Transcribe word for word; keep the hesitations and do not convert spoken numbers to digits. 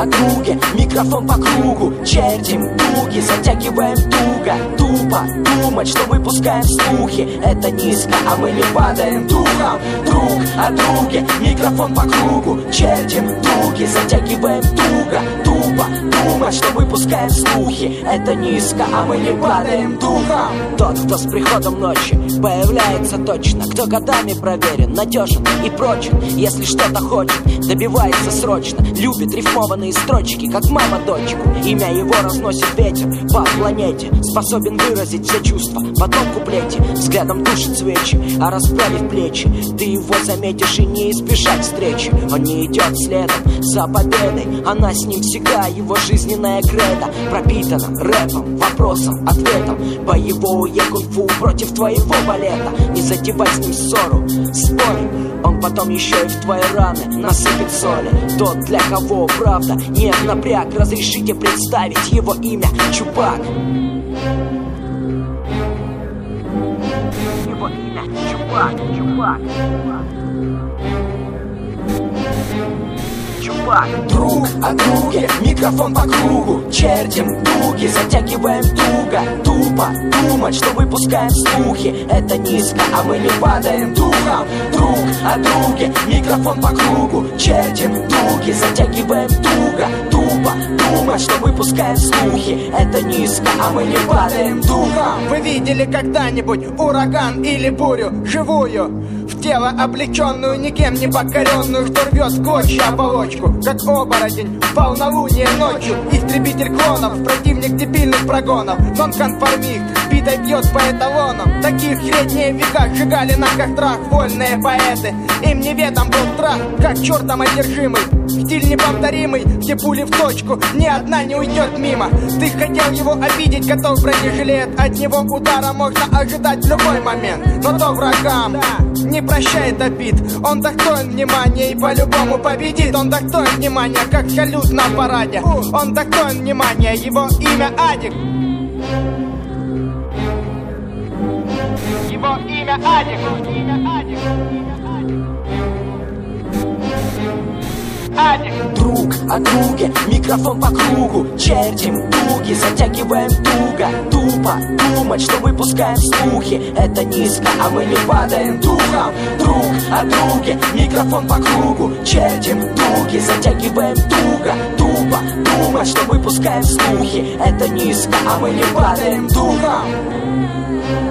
о друге, микрофон по кругу, чертим дуги, затягиваем туго. Тупо думать, что выпускаем слухи, это низко, а мы не падаем духом. Друг о друге, микрофон по кругу, чертим дуги, затягиваем туго. Тупо думать, что выпускаем слухи, это низко, а мы не падаем духом. Тот, кто с приходом ночи появляется точно, кто годами проверен, надежен и прочен. Если что-то хочет, добивается срочно, любит рифмованные строчки, как мама дочку. Имя его разносит ветер по планете, способен выразить все чувства в одном куплете. Взглядом тушит свечи, а расправив плечи, ты его заметишь и не избежать встречи. Он не идет следом за победой, она с ним всегда, его жизненная кредо пропитана рэпом, вопросом, ответом. Боевое кунг-фу против твоего балета. Не затевай с ним ссору, спорим, он потом еще и в твои раны насыпет соли. Тот, для кого правда нет напряг, разрешите представить его имя Чупак. Его имя Чупак, Чупак, Чупак. Друг о друге, микрофон по кругу, чертим дуги, затягиваем туго. Тупо думать, что выпускаем слухи, это низко, а мы не падаем духом. Друг о друге, микрофон по кругу, чертим дуги, затягиваем туго. Тупо думать, что выпускаем слухи, это низко, а мы не падаем духом. Вы видели когда-нибудь ураган или бурю живую? В тело облеченную, никем не покоренную, что рвет в клочья оболочку, как оборотень в полнолуние ночью. Истребитель клонов, противник дебильных прогонов, нонконформист, битой бьет по эталонам. Таких в средние века сжигали на кострах вольные поэты. Им неведом был страх, как чертом одержимый. Стиль неповторимый, все пули в точку, ни одна не уйдет мимо. Ты хотел его обидеть, готов бронежилет, от него удара можно ожидать в любой момент. Но то врагам не прощает обид, он достоин внимания и по-любому победит. Он достоин внимания, как салют на параде. Он достоин внимания, его имя Адик. Его имя Адик. Адик. Друг о друге, микрофон по кругу, чертим дуги, затягиваем туго. Тупо думать, что выпускаем слухи, это низко, а мы не падаем духом. Друг о друге, микрофон по кругу, чертим дуги, затягиваем туго. Тупо думать, что выпускаем слухи, это низко, а мы не падаем духом.